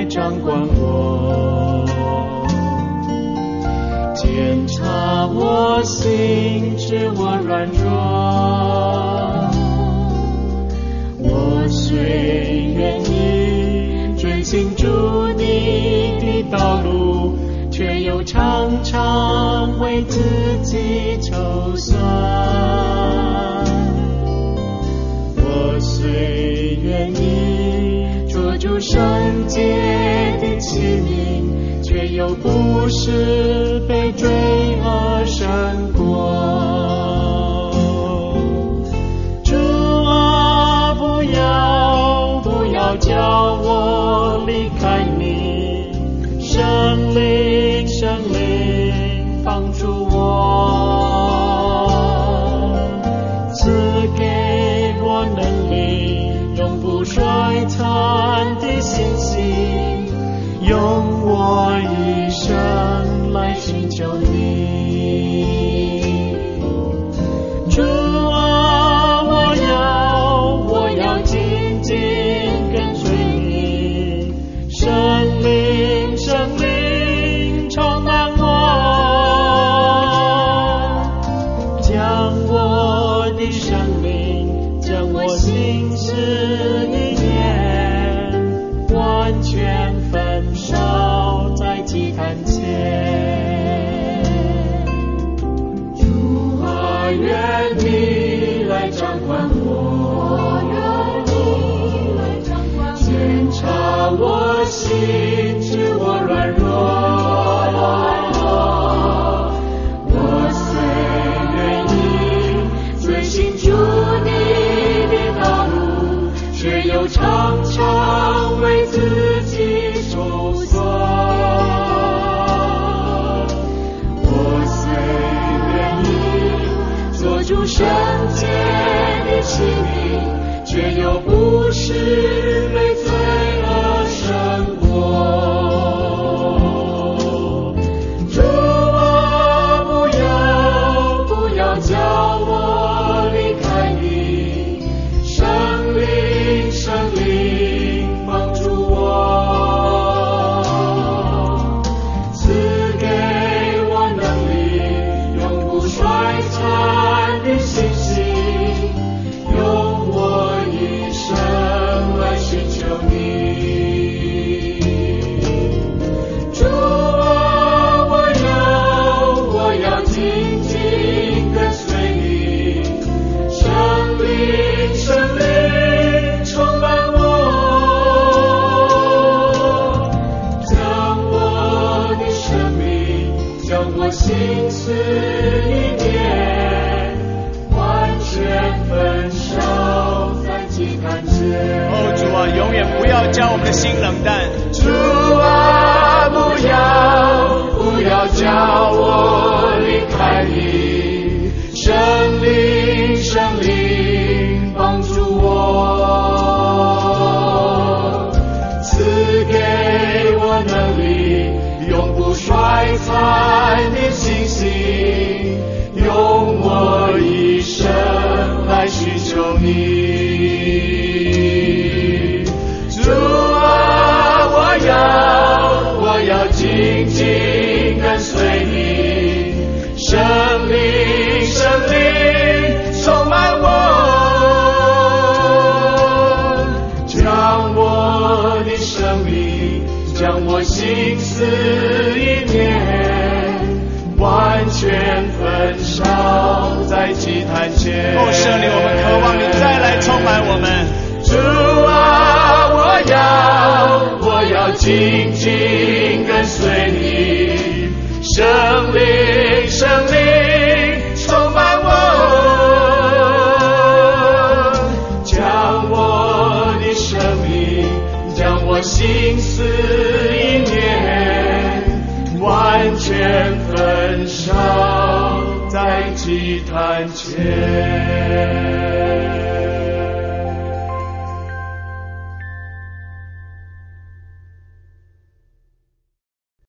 掌管我，检查我心，知我软弱。我虽愿意遵行主你的道路，却又常常为自己筹算。我虽愿意捉住圣洁的器皿，却又不是被罪恶胜过。主啊，不要叫我离开你，圣灵帮助我，赐给我能力，永不衰残的信心，用我一生来寻求你。主啊，我要紧紧跟随你，圣灵充满我，将我的生命，将我心思意念完全焚烧在祭坛前。主啊，愿你来掌管我，检查我心，知我软弱。我虽愿意遵行主你的道路，却又常常为自己筹算。我虽愿意做出圣洁的器皿，却又不是被罪恶胜过。主啊，不要叫我离开你，圣灵帮助我，赐给我能力，永不衰残的信心，用我一生来寻求你。主啊，我要紧紧跟随你，圣灵充满我，将我的生命，将我心思意念完全焚烧在祭坛前。 哦，主啊，永远不要叫我们的心冷淡。 主啊，不要叫我离开你，圣灵帮助我，赐给我能力，永不衰残的信心，用我一生来寻求你。主啊，我要紧紧跟随你，圣灵充满我，将我的生命，将我心思意念完全焚烧在祭坛前。 哦，圣灵，我们渴望你再来充满我们。 主啊，我要紧紧